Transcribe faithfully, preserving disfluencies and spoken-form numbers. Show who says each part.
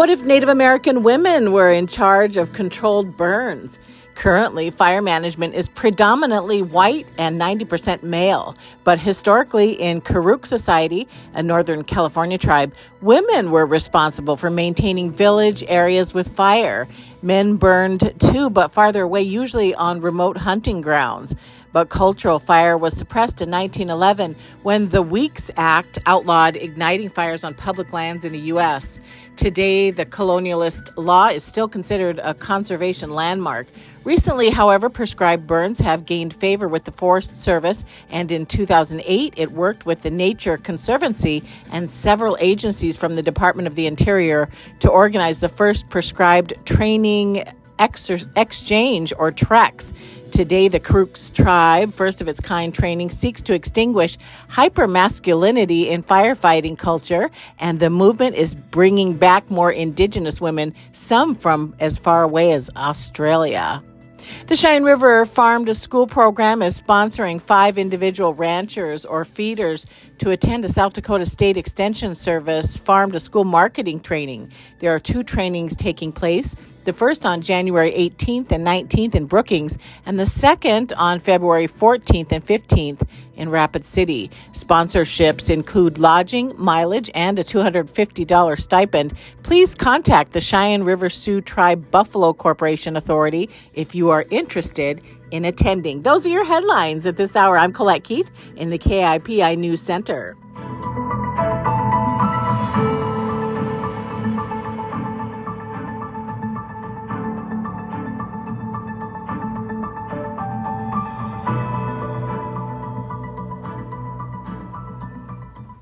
Speaker 1: What if Native American women were in charge of controlled burns? Currently, fire management is predominantly white and ninety percent male. But historically, in Karuk society, a Northern California tribe, women were responsible for maintaining village areas with fire. Men burned too, but farther away, usually on remote hunting grounds. But cultural fire was suppressed in nineteen eleven when the Weeks Act outlawed igniting fires on public lands in the U S. Today, the colonialist law is still considered a conservation landmark. Recently, however, prescribed burns have gained favor with the Forest Service, and in two thousand eight, it worked with the Nature Conservancy and several agencies from the Department of the Interior to organize the first prescribed training exer- exchange, or TREX. Today, the Karuk tribe, first of its kind training, seeks to extinguish hypermasculinity in firefighting culture, and the movement is bringing back more Indigenous women, some from as far away as Australia. The Cheyenne River Farm to School program is sponsoring five individual ranchers or feeders to attend a South Dakota State Extension Service Farm to School marketing training. There are two trainings taking place. The first on January eighteenth and nineteenth in Brookings, and the second on February fourteenth and fifteenth in Rapid City. Sponsorships include lodging, mileage, and a two hundred fifty dollars stipend. Please contact the Cheyenne River Sioux Tribe Buffalo Corporation Authority if you are interested in attending. Those are your headlines at this hour. I'm Colette Keith in the K I P I News Center.